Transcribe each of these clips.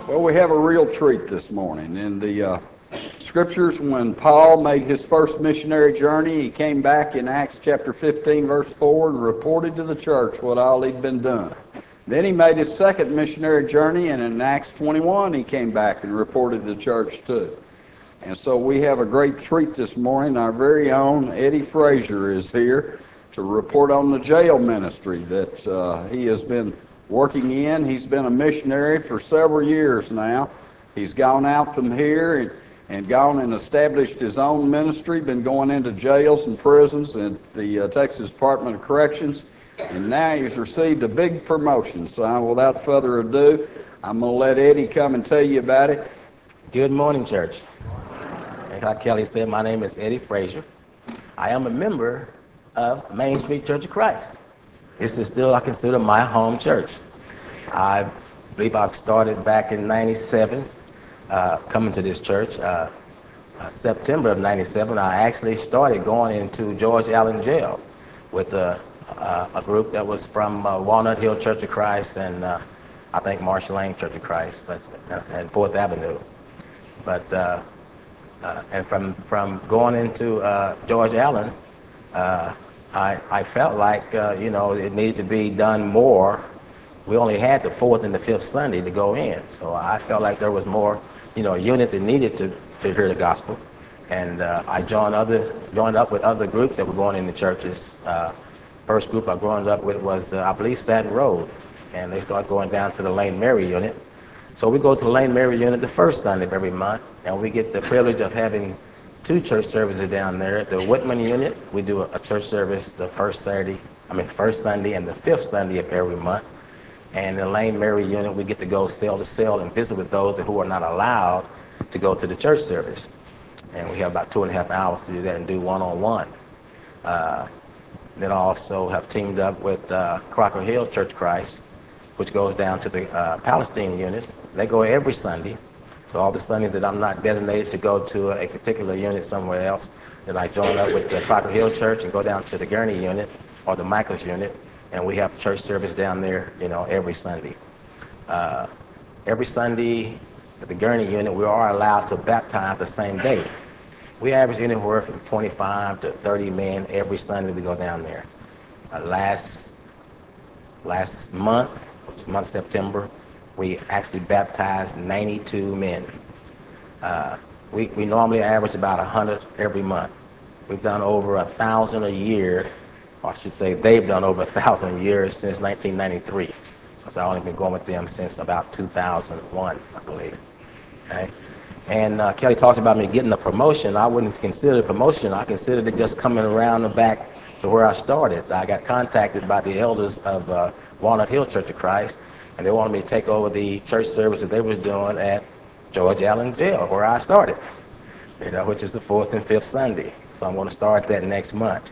Well, we have a real treat this morning. In the scriptures, when Paul made his first missionary journey, he came back in Acts chapter 15, verse 4, and reported to the church what all he'd been doing. Then he made his second missionary journey, and in Acts 21, he came back and reported to the church too. And so we have a great treat this morning. Our very own Eddie Frazier is here to report on the jail ministry that he has been working in. He's been a missionary for several years now. He's gone out from here and gone and established his own ministry, been going into jails and prisons at the Texas Department of Corrections, and now he's received a big promotion. So without further ado, I'm going to let Eddie come and tell you about it. Good morning, church. And like Kelly said, my name is Eddie Frazier. I am a member of Main Street Church of Christ. This is still, I consider, my home church. I believe I started back in 97, coming to this church. September of 97, I actually started going into George Allen Jail with a group that was from Walnut Hill Church of Christ and I think Marshall Lane Church of Christ, and 4th Avenue. But and from going into George Allen, I felt like, it needed to be done more. We only had the 4th and the 5th Sunday to go in. So I felt like there was more, unit that needed to hear the gospel. And I joined up with other groups that were going into churches. First group I joined up with was, I believe, Satin Road. And they started going down to the Lane Mary unit. So we go to the Lane Mary unit the first Sunday of every month. And we get the privilege of having 2 church services down there. At the Whitman unit, we do a church service the first Sunday and the 5th Sunday of every month. And in the Lane Mary unit, we get to go cell to cell and visit with those who are not allowed to go to the church service. And we have about 2.5 hours to do that and do one-on-one. Then I also have teamed up with Crocker Hill Church of Christ, which goes down to the Palestine unit. They go every Sunday. So all the Sundays that I'm not designated to go to a particular unit somewhere else, then I join up with the Crocker Hill Church and go down to the Gurney unit or the Michaels unit, and we have church service down there, every Sunday. Every Sunday at the Gurney unit, we are allowed to baptize the same day. We average anywhere from 25 to 30 men every Sunday we go down there. Last month, September, we actually baptized 92 men. We normally average about 100 every month. We've done over 1,000 a year, or I should say they've done over 1,000 a year since 1993. So I've only been going with them since about 2001, I believe. Okay? And Kelly talked about me getting a promotion. I wouldn't consider it a promotion. I considered it just coming around the back to where I started. I got contacted by the elders of Walnut Hill Church of Christ, and they wanted me to take over the church service that they were doing at George Allen Jail, where I started, which is the 4th and 5th Sunday. So I'm going to start that next month.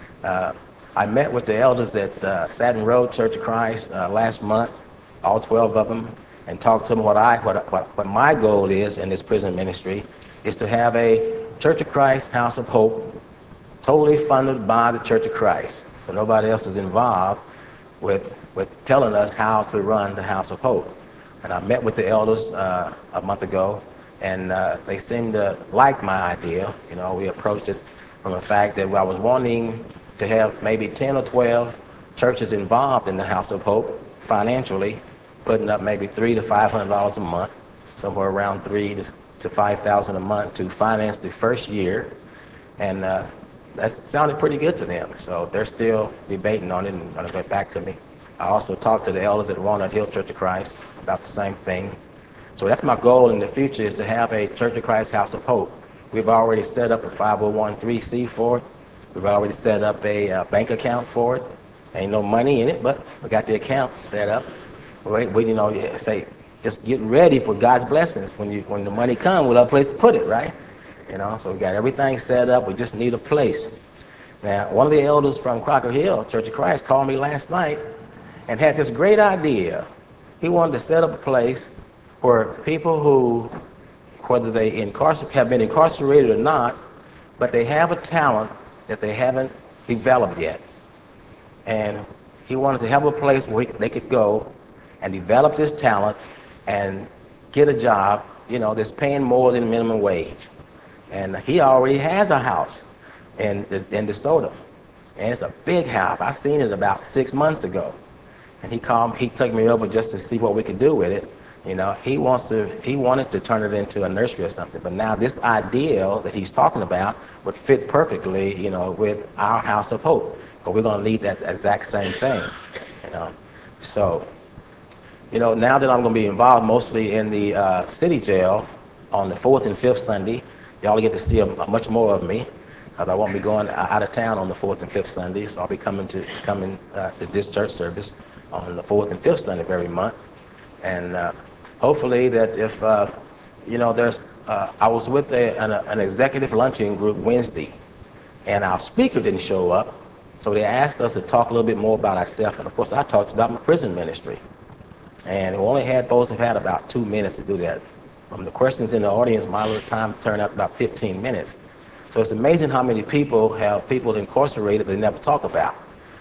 I met with the elders at Satin Road Church of Christ last month, all 12 of them, and talked to them what my goal is in this prison ministry is to have a Church of Christ House of Hope totally funded by the Church of Christ. So nobody else is involved with telling us how to run the House of Hope. And I met with the elders a month ago, and they seemed to like my idea. We approached it from the fact that I was wanting to have maybe 10 or 12 churches involved in the House of Hope financially, putting up maybe $300 to $500 a month, somewhere around $3,000 to $5,000 a month to finance the first year. And that sounded pretty good to them. So they're still debating on it and going to get back to me. I also talked to the elders at Walnut Hill Church of Christ about the same thing. So that's my goal in the future, is to have a Church of Christ House of Hope. We've already set up a 501(c) for it. We've already set up a bank account for it. Ain't no money in it, but we got the account set up. We say, just get ready for God's blessings. When the money comes, we'll have a place to put it, right? So we got everything set up. We just need a place. Now, one of the elders from Crocker Hill Church of Christ called me last night and had this great idea. He wanted to set up a place where people who, whether they have been incarcerated or not, but they have a talent that they haven't developed yet. And he wanted to have a place where they could go and develop this talent and get a job, that's paying more than minimum wage. And he already has a house in DeSoto. And it's a big house. I seen it about 6 months ago. And he took me over just to see what we could do with it. He wanted to turn it into a nursery or something. But now this ideal that he's talking about would fit perfectly, with our House of Hope. Because we're going to need that exact same thing, So, now that I'm going to be involved mostly in the city jail on the 4th and 5th Sunday, y'all get to see much more of me. Because I won't be going out of town on the 4th and 5th Sunday, so I'll be coming to this church service on the 4th and 5th Sunday of every month. And hopefully that if, I was with an executive luncheon group Wednesday, and our speaker didn't show up, so they asked us to talk a little bit more about ourselves, and of course I talked about my prison ministry. And we only had about 2 minutes to do that. From the questions in the audience, my little time turned out about 15 minutes. So it's amazing how many people have people incarcerated they never talk about.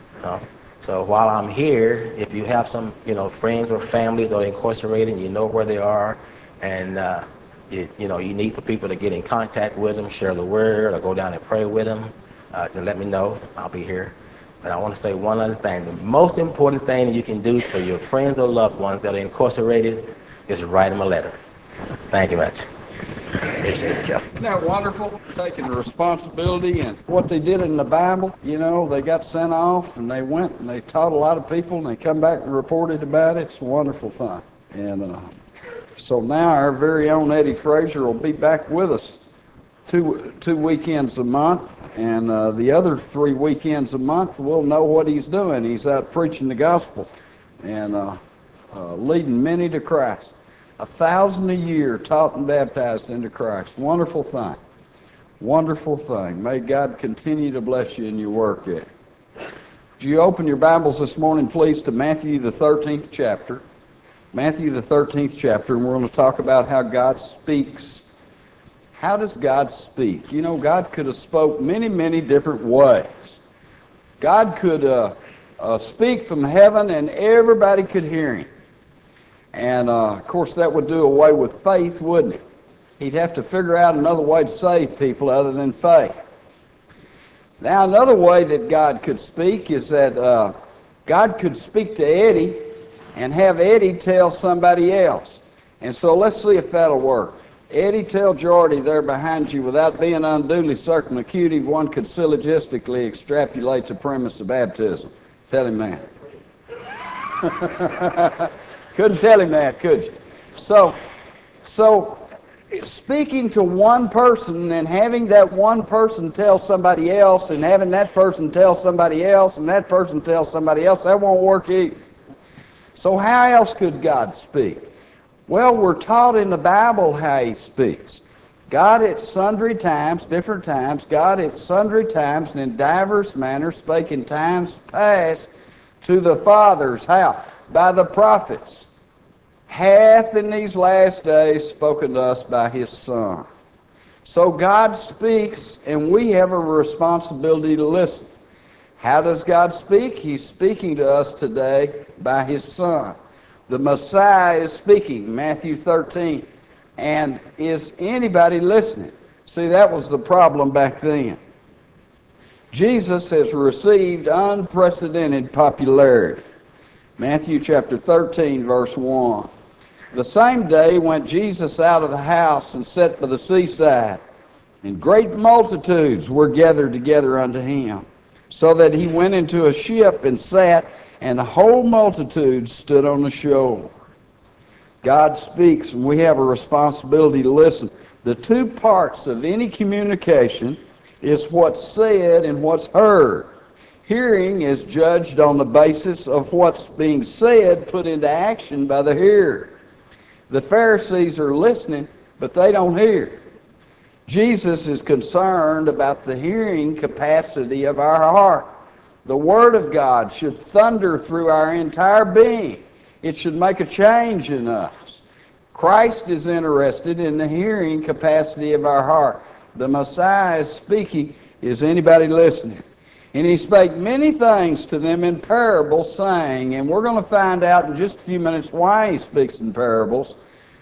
So while I'm here, if you have some, friends or families that are incarcerated, and you know where they are, and you need for people to get in contact with them, share the word, or go down and pray with them, just let me know. I'll be here. But I want to say one other thing. The most important thing that you can do for your friends or loved ones that are incarcerated is write them a letter. Thank you much. Appreciate it, Jeff. Isn't that wonderful? Taking the responsibility and what they did in the Bible. They got sent off and they went and they taught a lot of people and they come back and reported about it. It's a wonderful thing. And so now our very own Eddie Frazier will be back with us two weekends a month, and the other 3 weekends a month we'll know what he's doing. He's out preaching the gospel and leading many to Christ. 1,000 a year taught and baptized into Christ. Wonderful thing. Wonderful thing. May God continue to bless you in your work at it. Would you open your Bibles this morning, please, to Matthew the 13th chapter. Matthew the 13th chapter, and we're going to talk about how God speaks. How does God speak? God could have spoke many, many different ways. God could speak from heaven and everybody could hear him. And, of course, that would do away with faith, wouldn't it? He'd have to figure out another way to save people other than faith. Now, another way that God could speak is that God could speak to Eddie and have Eddie tell somebody else. And so let's see if that'll work. Eddie, tell Jordy there behind you, without being unduly circumlocutive, one could syllogistically extrapolate the premise of baptism. Tell him that. Couldn't tell him that, could you? So speaking to one person and having that one person tell somebody else and having that person tell somebody else and that person tell somebody else, that won't work either. So how else could God speak? Well, we're taught in the Bible how he speaks. God at sundry times, different times, God at sundry times and in divers manners spake in times past to the fathers. How? By the prophets. Hath in these last days spoken to us by his Son. So God speaks, and we have a responsibility to listen. How does God speak? He's speaking to us today by his Son. The Messiah is speaking, Matthew 13. And is anybody listening? See, that was the problem back then. Jesus has received unprecedented popularity. Matthew chapter 13, verse 1. The same day went Jesus out of the house and sat by the seaside, and great multitudes were gathered together unto him, so that he went into a ship and sat, and the whole multitude stood on the shore. God speaks, and we have a responsibility to listen. The two parts of any communication is what's said and what's heard. Hearing is judged on the basis of what's being said put into action by the hearer. The Pharisees are listening, but they don't hear. Jesus is concerned about the hearing capacity of our heart. The Word of God should thunder through our entire being. It should make a change in us. Christ is interested in the hearing capacity of our heart. The Messiah is speaking. Is anybody listening? And he spake many things to them in parables, saying, and we're going to find out in just a few minutes why he speaks in parables.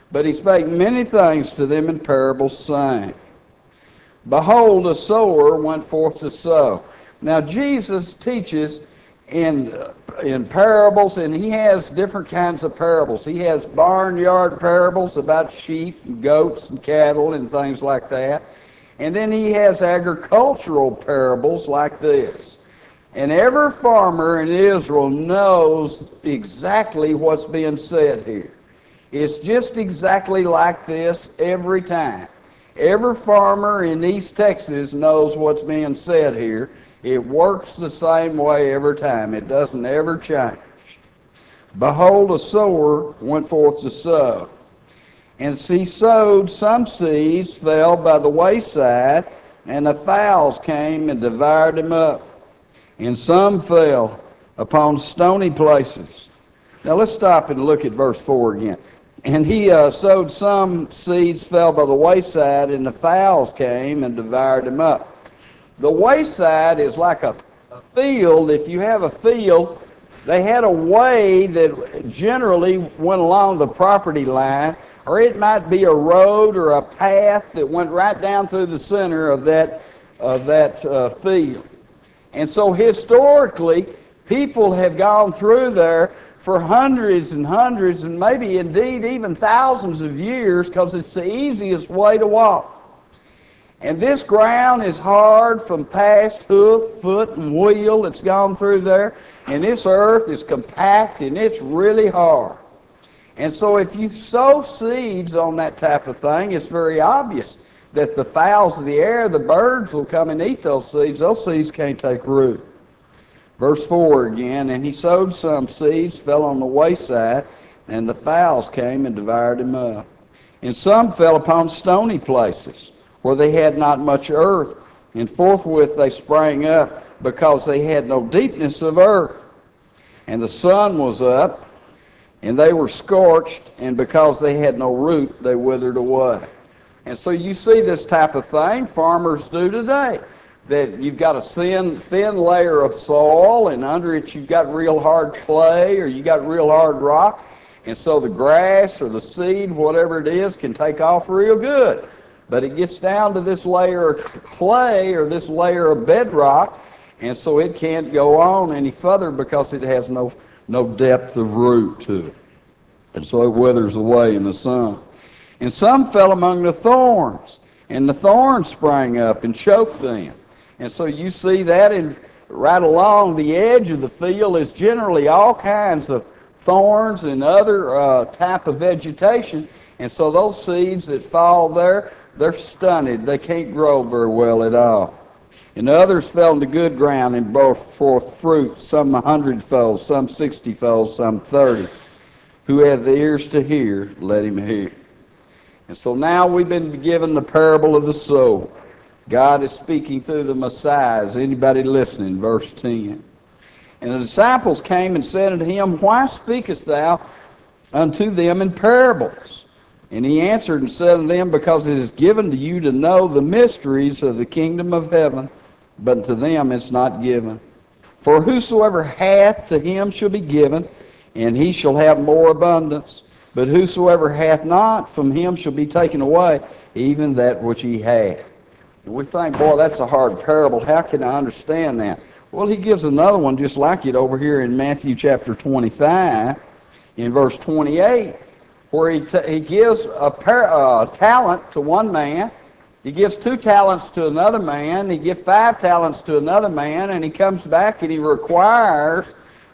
But he spake many things to them in parables, saying, Behold, a sower went forth to sow. Now Jesus teaches in parables, and he has different kinds of parables. He has barnyard parables about sheep and goats and cattle and things like that. And then he has agricultural parables like this. And every farmer in Israel knows exactly what's being said here. It's just exactly like this every time. Every farmer in East Texas knows what's being said here. It works the same way every time. It doesn't ever change. Behold, a sower went forth to sow. And he sowed, some seeds fell by the wayside, and the fowls came and devoured them up. And some fell upon stony places. Now let's stop and look at verse 4 again. And he sowed, some seeds fell by the wayside, and the fowls came and devoured them up. The wayside is like a field. If you have a field, they had a way that generally went along the property line, or it might be a road or a path that went right down through the center of that field. And so historically, people have gone through there for hundreds and hundreds and maybe indeed even thousands of years because it's the easiest way to walk. And this ground is hard from past hoof, foot, and wheel that's gone through there. And this earth is compact and it's really hard. And so if you sow seeds on that type of thing, it's very obvious that the fowls of the air, the birds, will come and eat those seeds. Those seeds can't take root. Verse 4 again, and he sowed some seeds, fell on the wayside, and the fowls came and devoured them up. And some fell upon stony places, where they had not much earth, and forthwith they sprang up, because they had no deepness of earth. And the sun was up, and they were scorched, and because they had no root, they withered away. And so you see this type of thing farmers do today, that you've got a thin layer of soil, and under it you've got real hard clay, or you got real hard rock, and so the grass or the seed, whatever it is, can take off real good. But it gets down to this layer of clay or this layer of bedrock, and so it can't go on any further because it has no depth of root to it. And so it withers away in the sun. And some fell among the thorns, and the thorns sprang up and choked them. And so you see that right along the edge of the field is generally all kinds of thorns and other type of vegetation. And so those seeds that fall there, they're stunted. They can't grow very well at all. And others fell into good ground and bore forth fruit, some 100-fold, some 60-fold, some 30. Who hath the ears to hear, let him hear. And so now we've been given the parable of the sower. God is speaking through the Messiah. Is anybody listening? Verse 10. And the disciples came and said unto him, Why speakest thou unto them in parables? And he answered and said unto them, Because it is given to you to know the mysteries of the kingdom of heaven, but to them it's not given. For whosoever hath, to him shall be given, and he shall have more abundance. But whosoever hath not, from him shall be taken away, even that which he hath. And we think, boy, that's a hard parable. How can I understand that? Well, he gives another one just like it over here in Matthew chapter 25, in verse 28, where he gives a talent to one man, he gives 2 talents to another man, he gives 5 talents to another man, and he comes back and he requires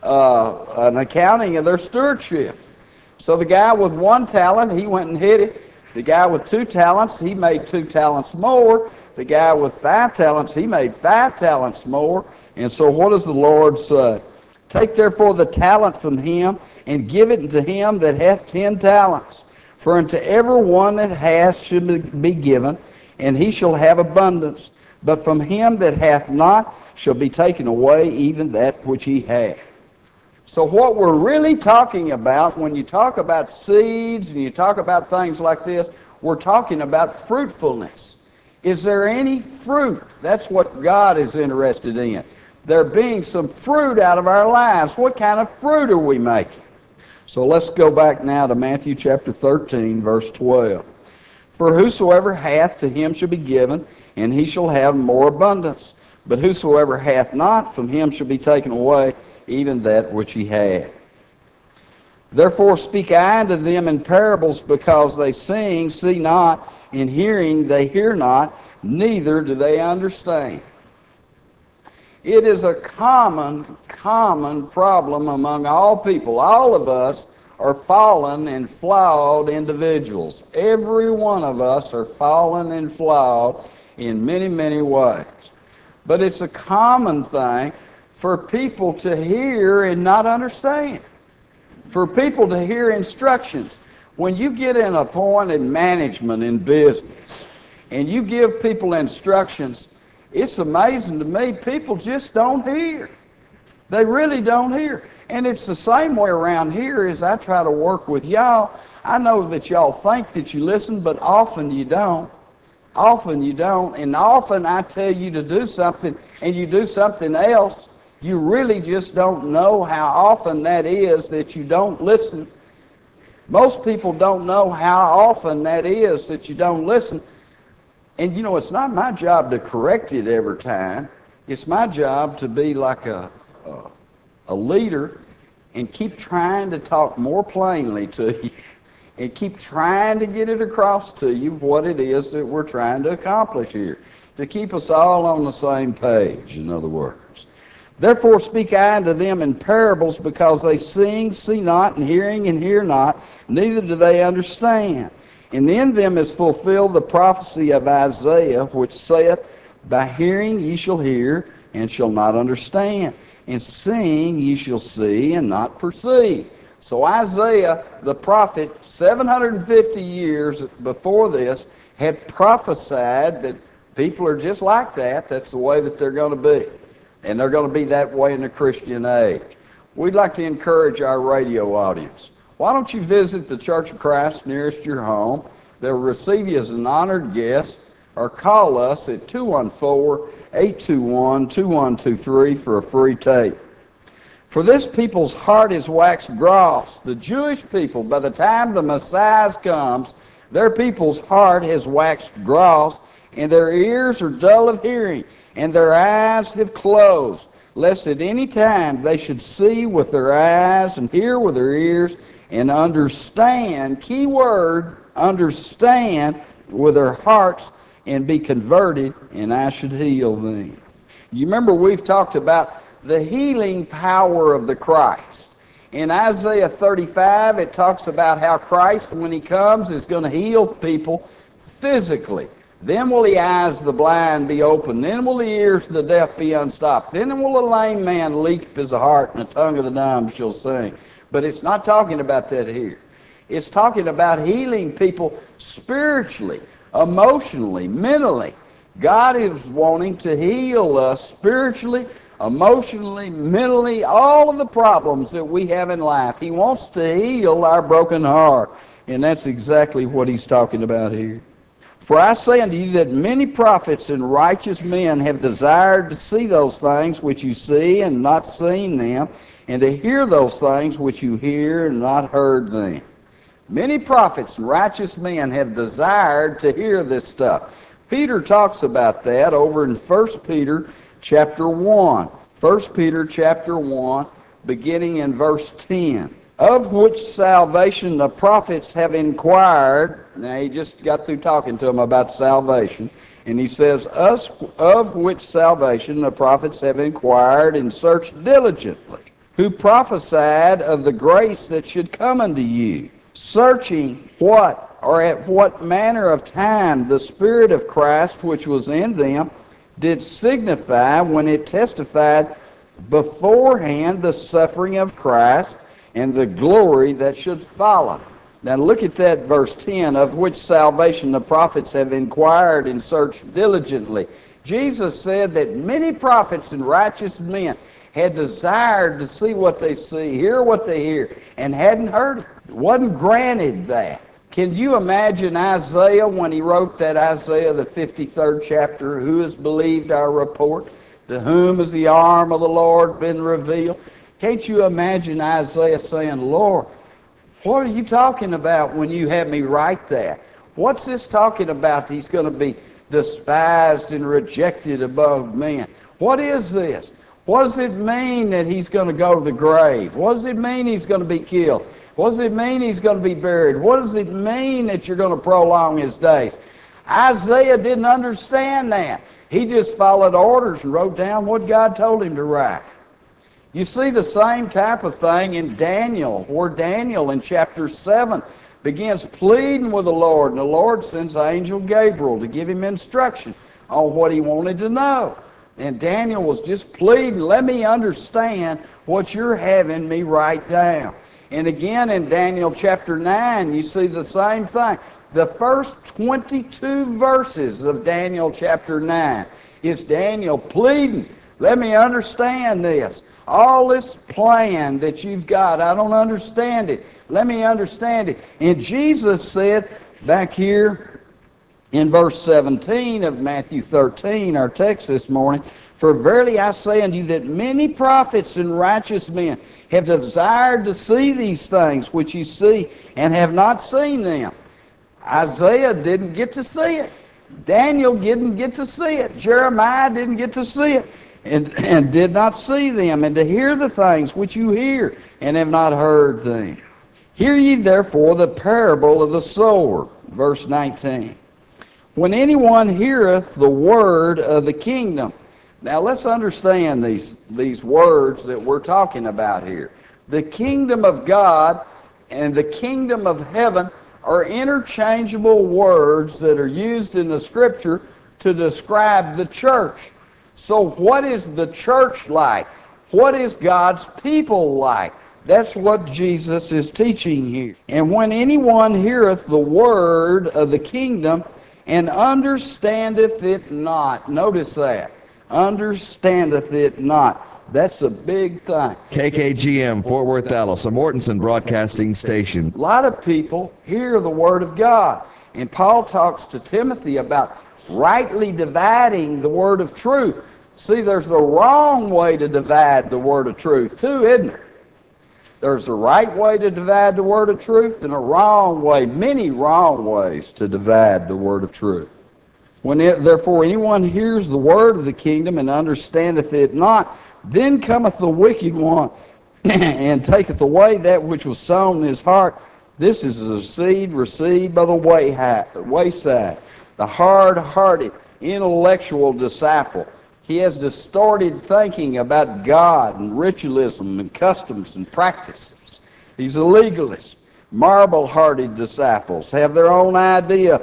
an accounting of their stewardship. So the guy with 1 talent, he went and hid it. The guy with 2 talents, he made 2 talents more. The guy with 5 talents, he made 5 talents more. And so what does the Lord say? Take therefore the talent from him, and give it unto him that hath 10 talents. For unto every one that hath should be given, and he shall have abundance. But from him that hath not shall be taken away even that which he hath. So what we're really talking about, when you talk about seeds and you talk about things like this, we're talking about fruitfulness. Is there any fruit? That's what God is interested in. There being some fruit out of our lives. What kind of fruit are we making? So let's go back now to Matthew chapter 13, verse 12. For whosoever hath, to him shall be given, and he shall have more abundance. But whosoever hath not, from him shall be taken away even that which he hath. Therefore speak I unto them in parables, because they see not, and hearing, they hear not, neither do they understand. It is a common problem among all people. All of us are fallen and flawed individuals. Every one of us are fallen and flawed in many, many ways. But it's a common thing for people to hear and not understand. For people to hear instructions. When you get in appointed management in business and you give people instructions, it's amazing to me, people just don't hear. They really don't hear. And it's the same way around here as I try to work with y'all. I know that y'all think that you listen, but often you don't. Often you don't. And often I tell you to do something and you do something else. You really just don't know how often that is that you don't listen. Most people don't know how often that is that you don't listen. And you know, it's not my job to correct it every time. It's my job to be like a leader and keep trying to talk more plainly to you and keep trying to get it across to you what it is that we're trying to accomplish here, to keep us all on the same page, in other words. Therefore speak I unto them in parables, because they see not, and hear not, neither do they understand. And in them is fulfilled the prophecy of Isaiah, which saith, By hearing ye shall hear, and shall not understand, and seeing ye shall see, and not perceive. So Isaiah, the prophet, 750 years before this, had prophesied that people are just like that. That's the way that they're going to be. And they're going to be that way in the Christian age. We'd like to encourage our radio audience. Why don't you visit the Church of Christ nearest your home? They'll receive you as an honored guest, or call us at 214-821-2123 for a free tape. For this people's heart is waxed gross. The Jewish people, by the time the Messiah comes, their people's heart has waxed gross, and their ears are dull of hearing, and their eyes have closed, lest at any time they should see with their eyes and hear with their ears and understand, key word, understand with their hearts and be converted, and I should heal them. You remember we've talked about the healing power of the Christ. In Isaiah 35, it talks about how Christ, when he comes, is going to heal people physically. Then will the eyes of the blind be opened. Then will the ears of the deaf be unstopped. Then will a lame man leap his heart, and the tongue of the dumb shall sing. But it's not talking about that here. It's talking about healing people spiritually, emotionally, mentally. God is wanting to heal us spiritually, emotionally, mentally, all of the problems that we have in life. He wants to heal our broken heart. And that's exactly what he's talking about here. For I say unto you that many prophets and righteous men have desired to see those things which you see and not seen them, and to hear those things which you hear and not heard them. Many prophets and righteous men have desired to hear this stuff. Peter talks about that over in 1 Peter chapter 1. 1 Peter chapter 1, beginning in verse 10. Of which salvation the prophets have inquired. Now he just got through talking to them about salvation. And he says, of which salvation the prophets have inquired and searched diligently, who prophesied of the grace that should come unto you, searching what, or at what manner of time the Spirit of Christ which was in them did signify when it testified beforehand the suffering of Christ and the glory that should follow. Now look at that verse 10, of which salvation the prophets have inquired and searched diligently. Jesus said that many prophets and righteous men had desired to see what they see, hear what they hear, and hadn't heard it. It wasn't granted that. Can you imagine Isaiah when he wrote that Isaiah, the 53rd chapter, who has believed our report? To whom has the arm of the Lord been revealed? Can't you imagine Isaiah saying, Lord, What are you talking about when you have me write that? What's this talking about? He's going to be despised and rejected above men. What is this? What does it mean that he's going to go to the grave? What does it mean he's going to be killed? What does it mean he's going to be buried? What does it mean that you're going to prolong his days? Isaiah didn't understand that. He just followed orders and wrote down what God told him to write. You see the same type of thing in Daniel, where Daniel in chapter 7 begins pleading with the Lord, and the Lord sends angel Gabriel to give him instruction on what he wanted to know. And Daniel was just pleading, let me understand what you're having me write down. And again in Daniel chapter 9, you see the same thing. The first 22 verses of Daniel chapter 9 is Daniel pleading, let me understand this. All this plan that you've got, I don't understand it. Let me understand it. And Jesus said back here in verse 17 of Matthew 13, our text this morning, for verily I say unto you that many prophets and righteous men have desired to see these things which you see and have not seen them. Isaiah didn't get to see it. Daniel didn't get to see it. Jeremiah didn't get to see it. And did not see them, and to hear the things which you hear, and have not heard them. Hear ye therefore the parable of the sower, verse 19. When anyone heareth the word of the kingdom. Now let's understand these words that we're talking about here. The kingdom of God and the kingdom of heaven are interchangeable words that are used in the Scripture to describe the church. So what is the church like? What is God's people like? That's what Jesus is teaching here. And when anyone heareth the word of the kingdom and understandeth it not, notice that, understandeth it not. That's a big thing. KKGM, Fort Worth, Dallas, a Mortensen broadcasting station. A lot of people hear the word of God. And Paul talks to Timothy about rightly dividing the word of truth. See, there's a wrong way to divide the word of truth too, isn't there? There's a right way to divide the word of truth and a wrong way, many wrong ways to divide the word of truth. Therefore anyone hears the word of the kingdom and understandeth it not, then cometh the wicked one and taketh away that which was sown in his heart. This is the seed received by the wayside. The hard-hearted, intellectual disciple. He has distorted thinking about God and ritualism and customs and practices. He's a legalist. Marble-hearted disciples have their own idea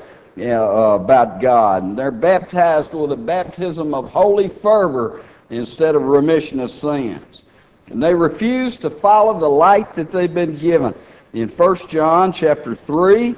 about God, and they're baptized with a baptism of holy fervor instead of remission of sins. And they refuse to follow the light that they've been given. In 1 John chapter 3,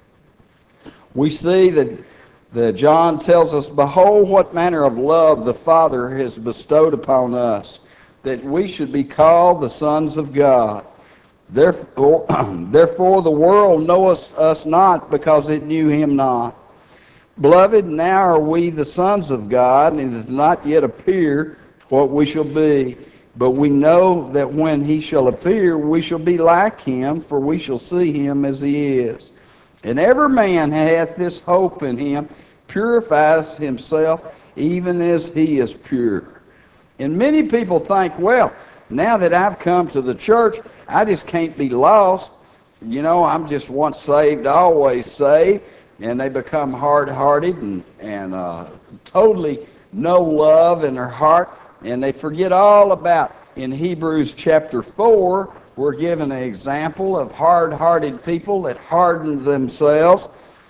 we see that John tells us, behold, what manner of love the Father has bestowed upon us, that we should be called the sons of God. Therefore the world knoweth us not, because it knew him not. Beloved, now are we the sons of God, and it does not yet appear what we shall be. But we know that when he shall appear, we shall be like him, for we shall see him as he is. And every man hath this hope in him, purifies himself, even as he is pure. And many people think, well, now that I've come to the church, I just can't be lost. You know, I'm just once saved, always saved. And they become hard-hearted and totally no love in their heart. And they forget all about, in Hebrews chapter 4, we're given an example of hard-hearted people that hardened themselves.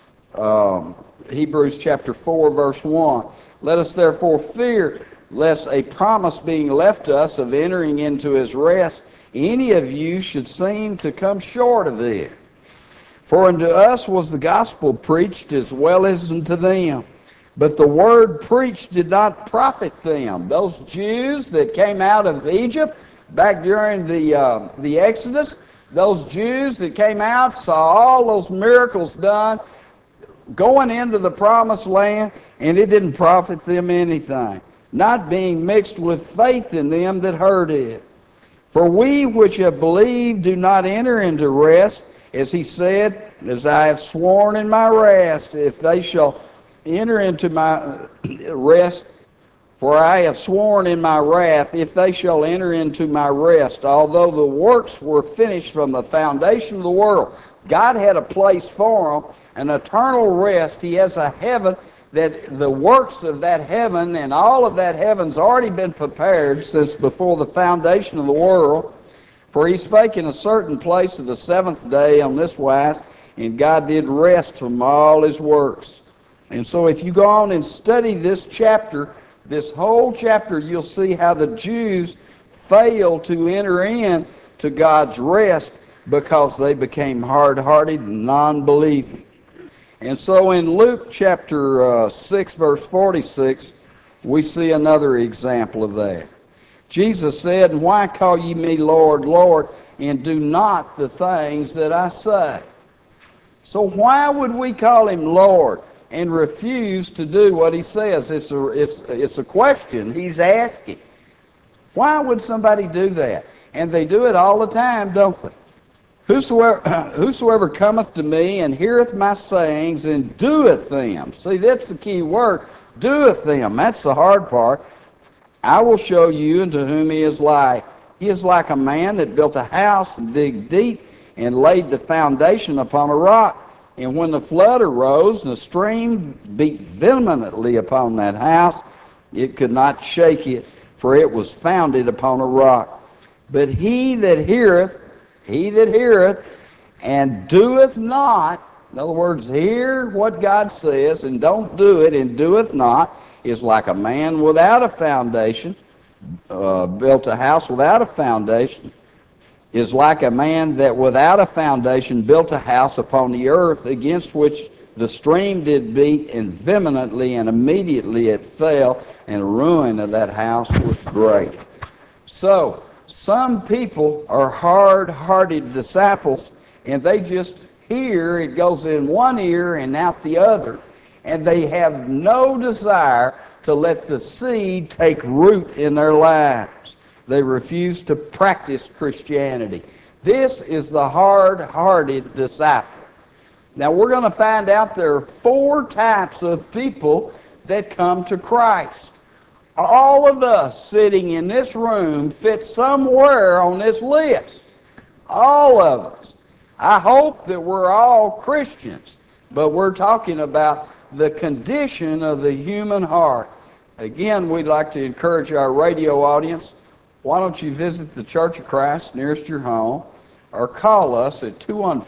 Hebrews chapter 4, verse 1. Let us therefore fear, lest a promise being left us of entering into his rest, any of you should seem to come short of it. For unto us was the gospel preached as well as unto them. But the word preached did not profit them. Those Jews that came out of Egypt back during the Exodus, those Jews that came out, saw all those miracles done, going into the promised land, and it didn't profit them anything, not being mixed with faith in them that heard it. For we which have believed do not enter into rest, as he said, as I have sworn in my rest, if they shall enter into my rest, for I have sworn in my wrath, if they shall enter into my rest, although the works were finished from the foundation of the world. God had a place for them, an eternal rest. He has a heaven that the works of that heaven and all of that heaven's already been prepared since before the foundation of the world. For he spake in a certain place of the seventh day on this wise, and God did rest from all his works. And so if you go on and study this chapter, this whole chapter, you'll see how the Jews failed to enter in to God's rest because they became hard-hearted and non-believing. And so in Luke chapter 6, verse 46, we see another example of that. Jesus said, "And why call ye me Lord, Lord, and do not the things that I say?" So why would we call him Lord and refuse to do what he says? It's a question he's asking. Why would somebody do that? And they do it all the time, don't they? Whosoever cometh to me and heareth my sayings and doeth them. See, that's the key word. Doeth them. That's the hard part. I will show you unto whom he is like. He is like a man that built a house and digged deep and laid the foundation upon a rock. And when the flood arose and the stream beat vehemently upon that house, it could not shake it, for it was founded upon a rock. But he that heareth and doeth not, in other words, hear what God says and don't do it and doeth not, is like a man without a foundation, built a house without a foundation, is like a man that without a foundation built a house upon the earth, against which the stream did beat, and vehemently, and immediately it fell, and the ruin of that house was great. So, some people are hard-hearted disciples, and they just hear, it goes in one ear and out the other, and they have no desire to let the seed take root in their lives. They refuse to practice Christianity. This is the hard-hearted disciple. Now we're going to find out there are 4 types of people that come to Christ. All of us sitting in this room fit somewhere on this list. All of us. I hope that we're all Christians, but we're talking about the condition of the human heart. Again, we'd like to encourage our radio audience. Why don't you visit the Church of Christ nearest your home, or call us at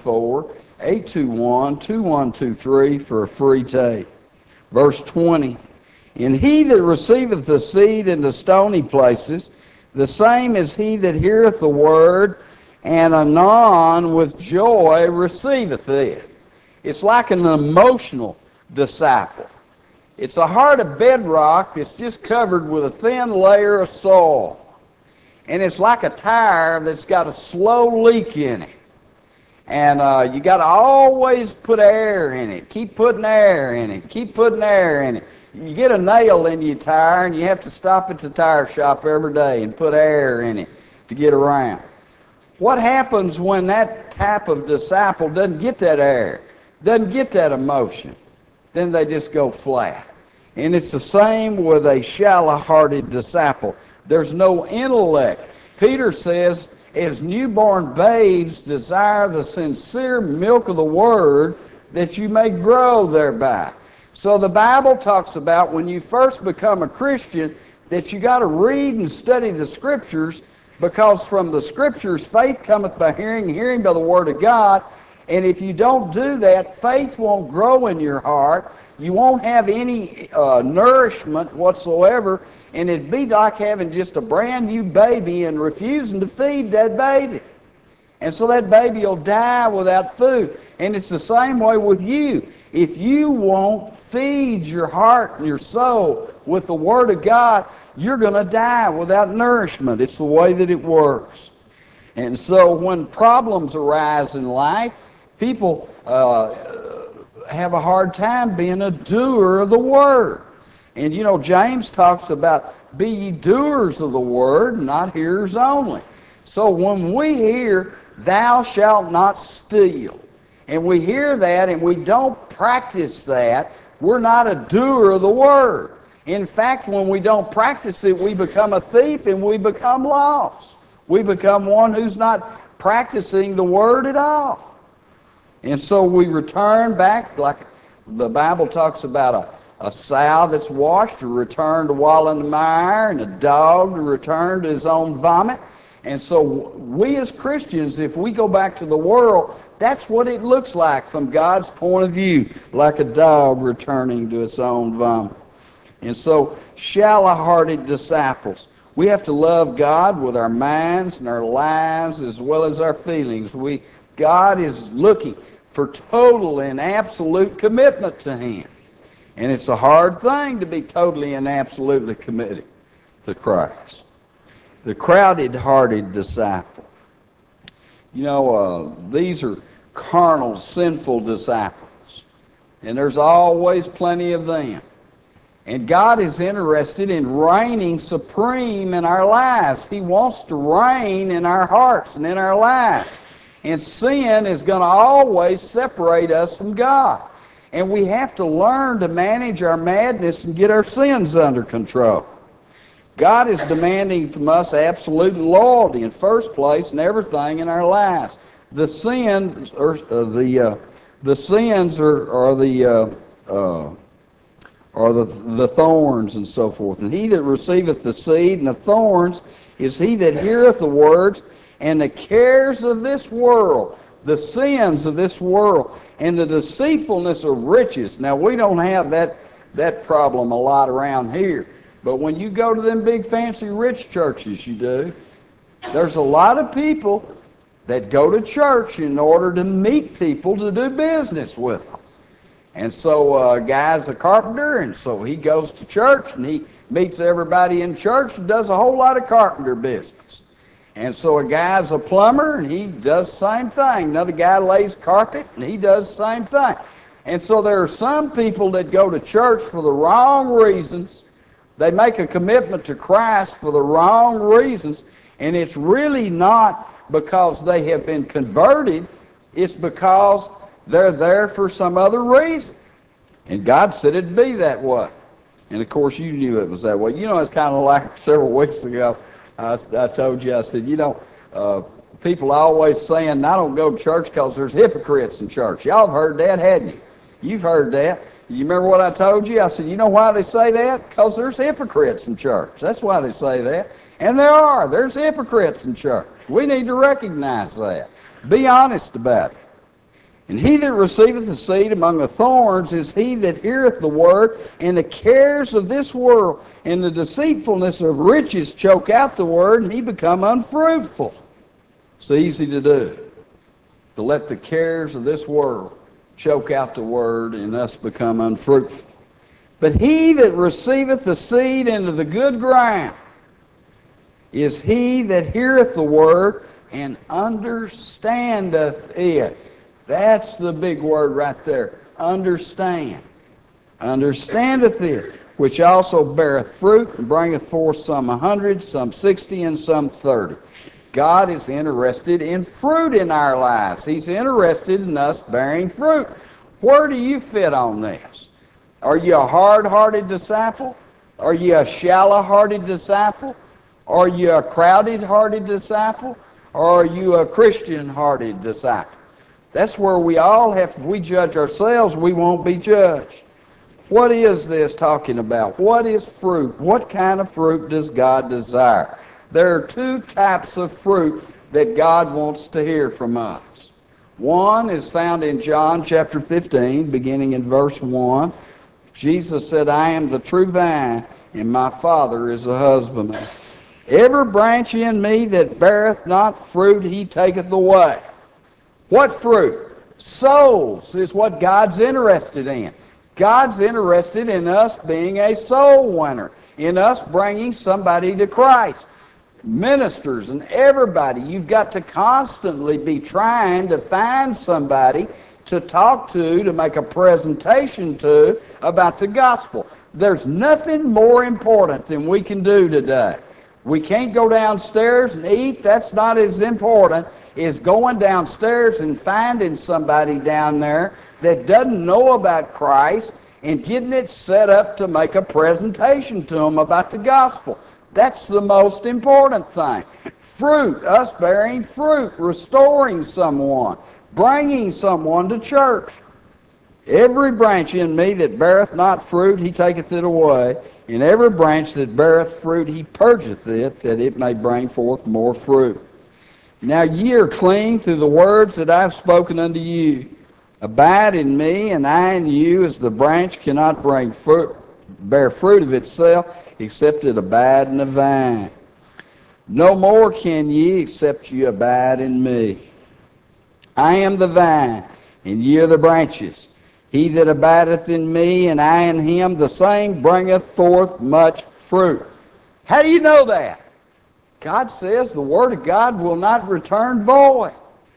214-821-2123 for a free tape. Verse 20, "And he that receiveth the seed into stony places, the same is he that heareth the word, and anon with joy receiveth it." It's like an emotional disciple. It's a heart of bedrock that's just covered with a thin layer of soil. And it's like a tire that's got a slow leak in it. And you got to always put air in it. Keep putting air in it. Keep putting air in it. You get a nail in your tire, and you have to stop at the tire shop every day and put air in it to get around. What happens when that type of disciple doesn't get that air, doesn't get that emotion? Then they just go flat. And it's the same with a shallow-hearted disciple. There's no intellect. Peter says, as newborn babes desire the sincere milk of the word, that you may grow thereby. So the Bible talks about when you first become a Christian that you got to read and study the Scriptures, because from the Scriptures faith cometh by hearing, hearing by the Word of God. And if you don't do that, faith won't grow in your heart. You won't have any nourishment whatsoever, and it'd be like having just a brand new baby and refusing to feed that baby. And so that baby will die without food. And it's the same way with you. If you won't feed your heart and your soul with the Word of God, you're going to die without nourishment. It's the way that it works. And so when problems arise in life, people have a hard time being a doer of the Word. And you know, James talks about, be ye doers of the Word, not hearers only. So when we hear thou shalt not steal. And we hear that and we don't practice that. We're not a doer of the word. In fact, when we don't practice it, we become a thief and we become lost. We become one who's not practicing the word at all. And so we return back, like the Bible talks about a sow that's washed to return to wallow in the mire, and a dog to return to his own vomit. And so we as Christians, if we go back to the world, that's what it looks like from God's point of view, like a dog returning to its own vomit. And so, shallow-hearted disciples, we have to love God with our minds and our lives as well as our feelings. God is looking for total and absolute commitment to Him. And it's a hard thing to be totally and absolutely committed to Christ. The crowded-hearted disciple. You know, these are carnal, sinful disciples. And there's always plenty of them. And God is interested in reigning supreme in our lives. He wants to reign in our hearts and in our lives. And sin is going to always separate us from God. And we have to learn to manage our madness and get our sins under control. God is demanding from us absolute loyalty in first place in everything in our lives. The sins are the thorns and so forth. And he that receiveth the seed and the thorns is he that heareth the words, and the cares of this world, the sins of this world, and the deceitfulness of riches. Now, we don't have that problem a lot around here. But when you go to them big fancy rich churches, you do. There's a lot of people that go to church in order to meet people to do business with them. And so a guy's a carpenter, and so he goes to church, and he meets everybody in church and does a whole lot of carpenter business. And so a guy's a plumber, and he does the same thing. Another guy lays carpet, and he does the same thing. And so there are some people that go to church for the wrong reasons. They make a commitment to Christ for the wrong reasons, and it's really not because they have been converted. It's because they're there for some other reason. And God said it'd be that way. And of course you knew it was that way. You know, it's kind of like several weeks ago, I told you, I said, you know, people are always saying, I don't go to church because there's hypocrites in church. Y'all have heard that, hadn't you? You've heard that. You remember what I told you? I said, you know why they say that? Because there's hypocrites in church. That's why they say that. And there are. There's hypocrites in church. We need to recognize that. Be honest about it. And he that receiveth the seed among the thorns is he that heareth the word, and the cares of this world and the deceitfulness of riches choke out the word, and he become unfruitful. It's easy to do, to let the cares of this world choke out the word and us become unfruitful. But he that receiveth the seed into the good ground is he that heareth the word and understandeth it. That's the big word right there. Understand. Understandeth it, which also beareth fruit and bringeth forth some 100, some 60, and some 30. God is interested in fruit in our lives. He's interested in us bearing fruit. Where do you fit on this? Are you a hard-hearted disciple? Are you a shallow-hearted disciple? Are you a crowded-hearted disciple? Or are you a Christian-hearted disciple? That's where we all have, if we judge ourselves, we won't be judged. What is this talking about? What is fruit? What kind of fruit does God desire? There are two types of fruit that God wants to hear from us. One is found in John chapter 15, beginning in verse 1. Jesus said, I am the true vine, and my Father is the husbandman. Every branch in me that beareth not fruit, he taketh away. What fruit? Souls is what God's interested in. God's interested in us being a soul winner, in us bringing somebody to Christ. Ministers and everybody, you've got to constantly be trying to find somebody to talk to make a presentation to about the gospel. There's nothing more important than we can do today. We can't go downstairs and eat. That's not as important. is going downstairs and finding somebody down there that doesn't know about Christ and getting it set up to make a presentation to them about the gospel. That's the most important thing. Fruit, us bearing fruit, restoring someone, bringing someone to church. Every branch in me that beareth not fruit, he taketh it away. And every branch that beareth fruit, he purgeth it, that it may bring forth more fruit. Now ye are clean through the words that I have spoken unto you. Abide in me, and I in you, as the branch cannot bear fruit of itself, except it abide in the vine. No more can ye, except ye abide in me. I am the vine, and ye are the branches. He that abideth in me, and I in him, the same bringeth forth much fruit. How do you know that? God says the Word of God will not return void.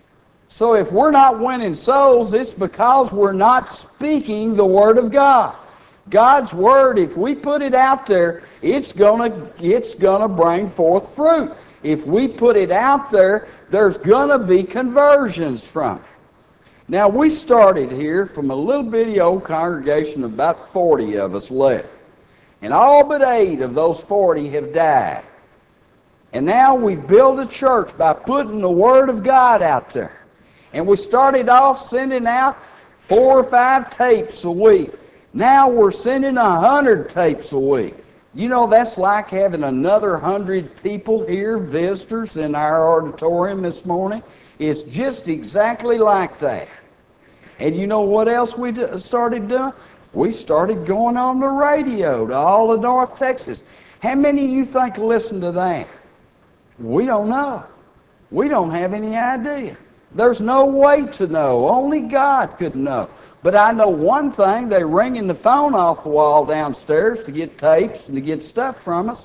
So if we're not winning souls, it's because we're not speaking the Word of God. God's Word, if we put it out there, it's gonna bring forth fruit. If we put it out there, there's gonna be conversions from it. Now, we started here from a little bitty old congregation of about 40 of us left. And all but 8 of those 40 have died. And now we've built a church by putting the Word of God out there. And we started off sending out 4 or 5 tapes a week. Now we're sending 100 tapes a week. You know, that's like having another 100 people here, visitors in our auditorium this morning. It's just exactly like that. And you know what else we started doing? We started going on the radio to all of North Texas. How many of you think listen to that? We don't know. We don't have any idea. There's no way to know. Only God could know. But I know one thing, they're ringing the phone off the wall downstairs to get tapes and to get stuff from us.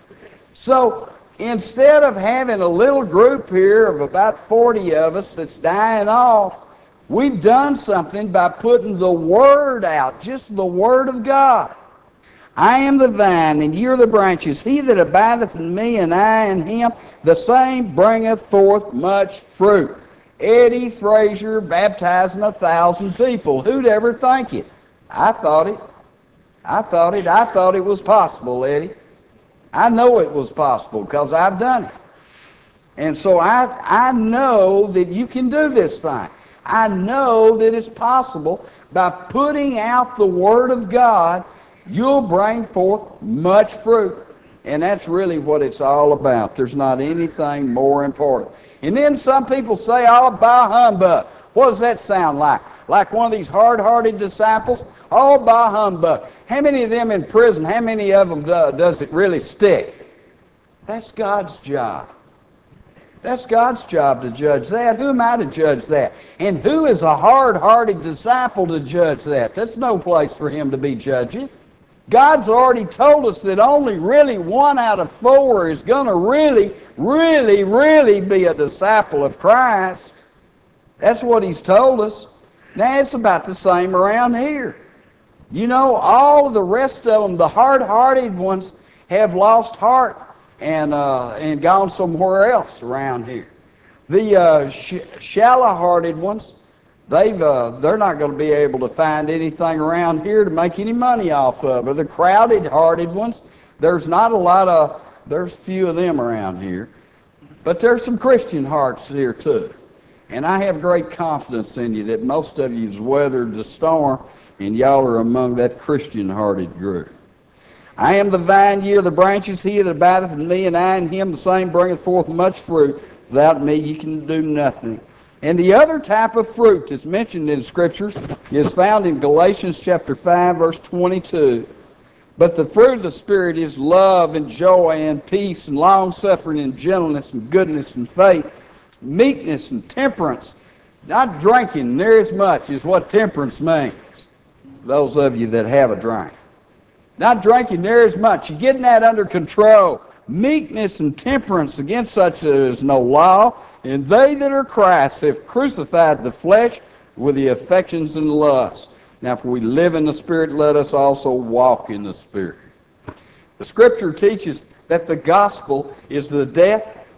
So instead of having a little group here of about 40 of us that's dying off, we've done something by putting the Word out, just the Word of God. I am the vine, and ye are the branches. He that abideth in me, and I in him, the same bringeth forth much fruit. Eddie Frazier baptizing 1,000 people. Who'd ever think it? I thought it. I thought it was possible, Eddie. I know it was possible because I've done it. And so I know that you can do this thing. I know that it's possible. By putting out the Word of God, you'll bring forth much fruit. And that's really what it's all about. There's not anything more important. And then some people say, oh, bah humbug. What does that sound like? Like one of these hard-hearted disciples? Oh, bah humbug. How many of them in prison, how many of them does it really stick? That's God's job. That's God's job to judge that. Who am I to judge that? And who is a hard-hearted disciple to judge that? That's no place for him to be judging. God's already told us that only really 1 out of 4 is going to really be a disciple of Christ. That's what He's told us. Now, it's about the same around here. You know, all of the rest of them, the hard-hearted ones, have lost heart and gone somewhere else around here. The shallow-hearted ones, they're not going to be able to find anything around here to make any money off of. Or the crowded-hearted ones, there's few of them around here. But there's some Christian hearts here too. And I have great confidence in you that most of you's weathered the storm, and y'all are among that Christian-hearted group. I am the vine, ye are the branches. He that abideth in me, and I in him, the same bringeth forth much fruit. Without me ye can do nothing. And the other type of fruit that's mentioned in Scriptures is found in Galatians chapter 5, verse 22. But the fruit of the Spirit is love and joy and peace and long-suffering and gentleness and goodness and faith, meekness and temperance. Not drinking near as much is what temperance means. Those of you that have a drink. Not drinking near as much. You're getting that under control. Meekness and temperance, against such there is no law. And they that are Christ have crucified the flesh with the affections and lusts. Now, if we live in the Spirit, let us also walk in the Spirit. The Scripture teaches that the gospel is the death,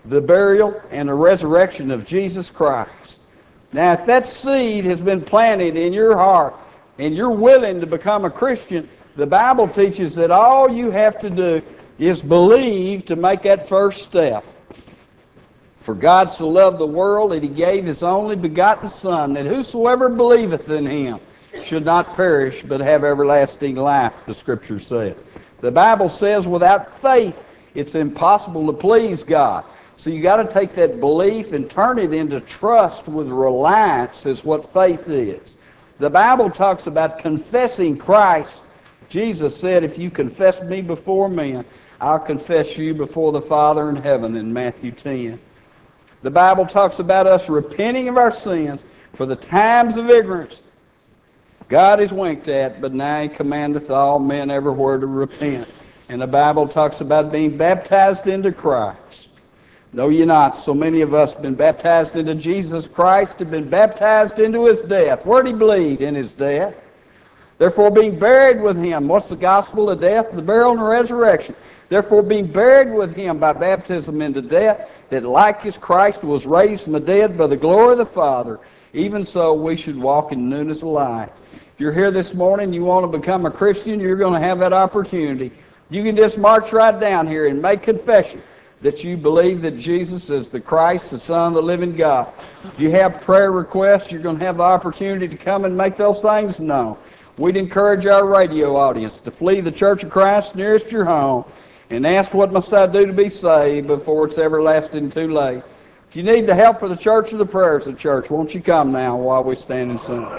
the burial, and the resurrection of Jesus Christ. Now, if that seed has been planted in your heart and you're willing to become a Christian, the Bible teaches that all you have to do is believe to make that first step. For God so loved the world that he gave his only begotten Son, that whosoever believeth in him should not perish but have everlasting life, the Scripture says. The Bible says without faith it's impossible to please God. So you got to take that belief and turn it into trust with reliance, is what faith is. The Bible talks about confessing Christ. Jesus said, if you confess me before men, I'll confess you before the Father in heaven, in Matthew 10. The Bible talks about us repenting of our sins for the times of ignorance God is winked at, but now he commandeth all men everywhere to repent. And the Bible talks about being baptized into Christ. Know ye not, so many of us have been baptized into Jesus Christ, have been baptized into his death. Where did he bleed? In his death. Therefore being buried with him. What's the gospel of death? The burial and the resurrection. Therefore being buried with him by baptism into death, that like as Christ was raised from the dead by the glory of the Father, even so we should walk in newness of life. If you're here this morning and you want to become a Christian, you're going to have that opportunity. You can just march right down here and make confession that you believe that Jesus is the Christ, the Son of the living God. If you have prayer requests, you're going to have the opportunity to come and make those things known. We'd encourage our radio audience to flee the Church of Christ nearest your home and ask, what must I do to be saved, before it's everlasting too late. If you need the help of the church or the prayers of the church, won't you come now while we stand and sing?